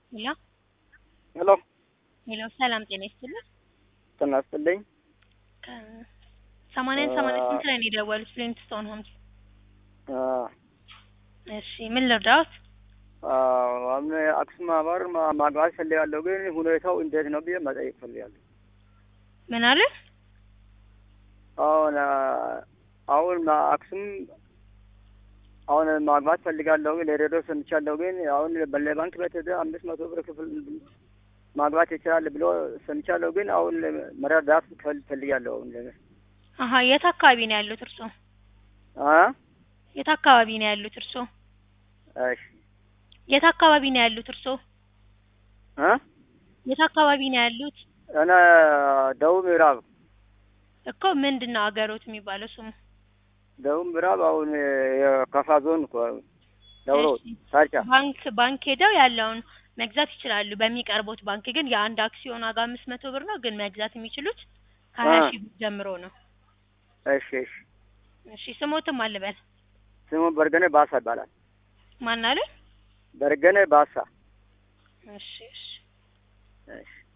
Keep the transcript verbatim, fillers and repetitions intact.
ሄሎ ሄሎ ሄሎ ሰላም ጤና ይስጥልኝ። ጤና ይስጥልኝ። ሰማንያን ሰማንያ ስምንት ላይ ነው የደወሉት ፍሊንትስቶን ሆምስ። አዎ እሺ ምን ልርዳዎት? አዎ አሁን አክሱም ማህበር ማ- ማግባት ፈልጋለሁ፣ ግን ሁኔታው እንዴት ነው ብዬ መጠየቅ ፈልጋለሁ። ምን አለ? አሁን አሁን ማ- አክሱም አሁን ማግባት ፈልጋለሁ፣ ግን ለሬዲዮ ሰምቻለሁ። ግን አሁን በባንክ ቤት ሄደህ አምስት መቶ ብር ክፍል ማግባት ይችላል ብሎ ሰምቻለሁ። ግን አሁን መረዳት ፈል- ፈልጋለሁ። አሁን ለምን አሀ የት አካባቢ ነው ያሉት እርሶ? አ የት አካባቢ ነው ያሉት እርሶ? እሺ የት አካባቢ ነው ያሉት እርሶ? አ የት አካባቢ ነው ያሉት? እኔ ደቡብ ምዕራብ እኮ ምንድነው አገሮት የሚባለው ስሙ? ደቡብ ምዕራብ አሁን የከፋ ዞን እኮ ደብሮ እሺ ታርጫ ባንክ ባንክ ሄደው ያለውን መግዛት ይችላሉ። በሚቀርቡት ባንክ ግን የአንድ አክሲዮን ዋጋ አምስት መቶ ብር ነው። ግን መግዛት የሚችሉት ከሀያ አ ሺህ ብር ጀምሮ ነው። እሺ እሺ እሺ ስሞትም አልበል ስሙ በርገኔ ባሳ ይባላል። ማን አለ? በርገኔ ባሳ። እሺ እሺ እሺ